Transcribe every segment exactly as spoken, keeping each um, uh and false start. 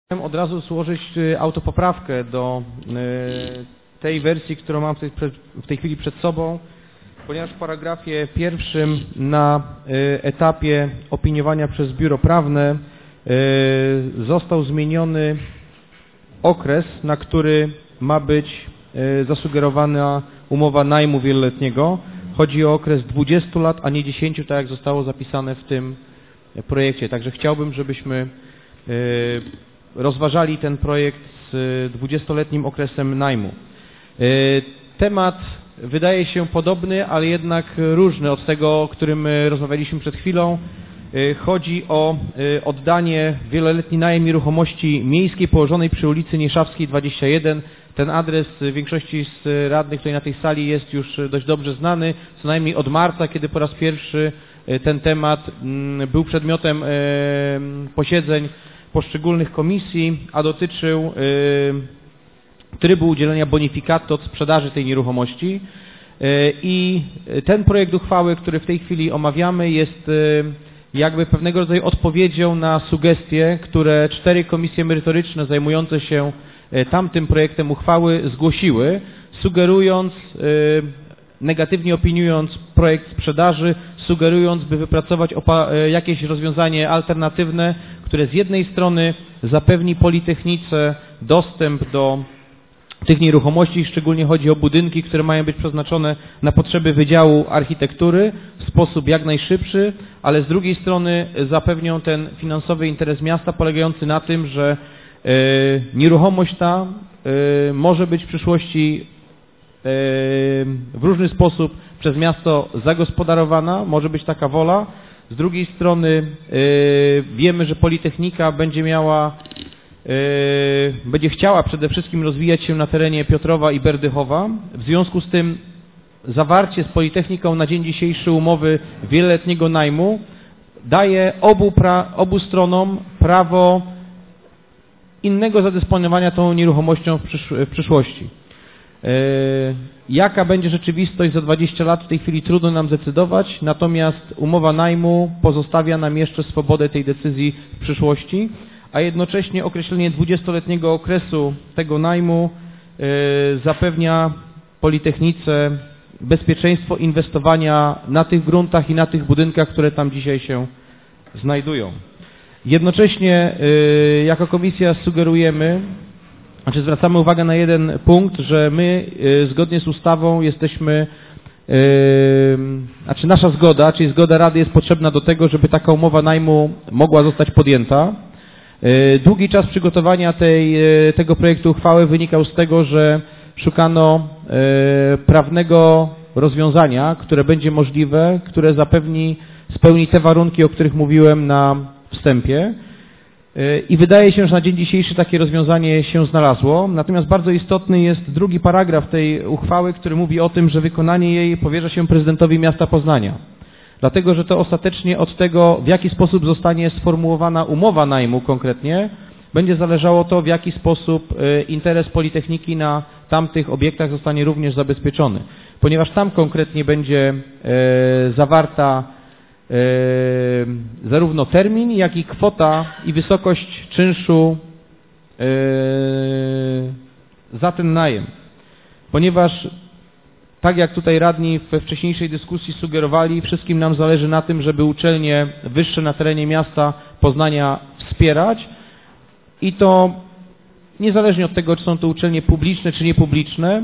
Chciałem od razu złożyć autopoprawkę do tej wersji, którą mam w tej chwili przed sobą, ponieważ w paragrafie pierwszym na etapie opiniowania przez biuro prawne został zmieniony okres, na który ma być zasugerowana umowa najmu wieloletniego. Chodzi o okres dwudziestu lat, a nie dziesięciu, tak jak zostało zapisane w tym projekcie. Także chciałbym, żebyśmy rozważali ten projekt z dwudziestoletnim okresem najmu. Temat wydaje się podobny, ale jednak różny od tego, o którym rozmawialiśmy przed chwilą. Chodzi o oddanie wieloletni najem nieruchomości miejskiej położonej przy ulicy Nieszawskiej dwadzieścia jeden. Ten adres większości z radnych tutaj na tej sali jest już dość dobrze znany, co najmniej od marca, kiedy po raz pierwszy ten temat był przedmiotem posiedzeń poszczególnych komisji, a dotyczył trybu udzielenia bonifikaty od sprzedaży tej nieruchomości. I ten projekt uchwały, który w tej chwili omawiamy, jest jakby pewnego rodzaju odpowiedzią na sugestie, które cztery komisje merytoryczne zajmujące się tamtym projektem uchwały zgłosiły, sugerując, negatywnie opiniując projekt sprzedaży, sugerując, by wypracować jakieś rozwiązanie alternatywne, które z jednej strony zapewni Politechnice dostęp do tych nieruchomości, szczególnie chodzi o budynki, które mają być przeznaczone na potrzeby Wydziału Architektury w sposób jak najszybszy, ale z drugiej strony zapewnią ten finansowy interes miasta polegający na tym, że y, nieruchomość ta y, może być w przyszłości y, w różny sposób przez miasto zagospodarowana, może być taka wola. Z drugiej strony y, wiemy, że Politechnika będzie miała Yy, będzie chciała przede wszystkim rozwijać się na terenie Piotrowa i Berdychowa. W związku z tym zawarcie z Politechniką na dzień dzisiejszy umowy wieloletniego najmu daje obu, pra, obu stronom prawo innego zadysponowania tą nieruchomością w, przysz, w przyszłości. Yy, jaka będzie rzeczywistość za dwadzieścia lat, w tej chwili trudno nam zdecydować, natomiast umowa najmu pozostawia nam jeszcze swobodę tej decyzji w przyszłości, a jednocześnie określenie dwudziestoletniego okresu tego najmu y, zapewnia Politechnice bezpieczeństwo inwestowania na tych gruntach i na tych budynkach, które tam dzisiaj się znajdują. Jednocześnie y, jako komisja sugerujemy, znaczy zwracamy uwagę na jeden punkt, że my y, zgodnie z ustawą jesteśmy, y, znaczy nasza zgoda, czyli zgoda Rady jest potrzebna do tego, żeby taka umowa najmu mogła zostać podjęta. Długi czas przygotowania tej, tego projektu uchwały wynikał z tego, że szukano prawnego rozwiązania, które będzie możliwe, które zapewni, spełni te warunki, o których mówiłem na wstępie. I wydaje się, że na dzień dzisiejszy takie rozwiązanie się znalazło. Natomiast bardzo istotny jest drugi paragraf tej uchwały, który mówi o tym, że wykonanie jej powierza się prezydentowi miasta Poznania. Dlatego, że to ostatecznie od tego, w jaki sposób zostanie sformułowana umowa najmu konkretnie, będzie zależało to, w jaki sposób interes Politechniki na tamtych obiektach zostanie również zabezpieczony. Ponieważ tam konkretnie będzie zawarta zarówno termin, jak i kwota i wysokość czynszu za ten najem. Ponieważ tak jak tutaj radni we wcześniejszej dyskusji sugerowali, wszystkim nam zależy na tym, żeby uczelnie wyższe na terenie miasta Poznania wspierać i to niezależnie od tego, czy są to uczelnie publiczne, czy niepubliczne.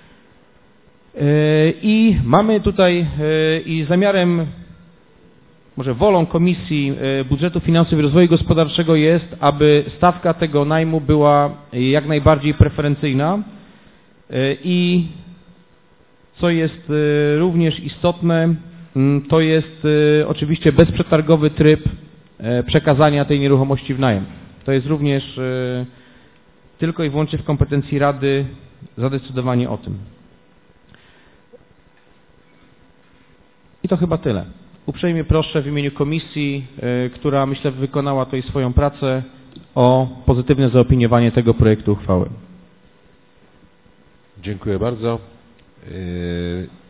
I mamy tutaj i zamiarem, może wolą Komisji Budżetu Finansów i Rozwoju Gospodarczego jest, aby stawka tego najmu była jak najbardziej preferencyjna i co jest również istotne, to jest oczywiście bezprzetargowy tryb przekazania tej nieruchomości w najem. To jest również tylko i wyłącznie w kompetencji Rady zadecydowanie o tym. I to chyba tyle. Uprzejmie proszę w imieniu komisji, która myślę wykonała tutaj swoją pracę, o pozytywne zaopiniowanie tego projektu uchwały. Dziękuję bardzo. Yy...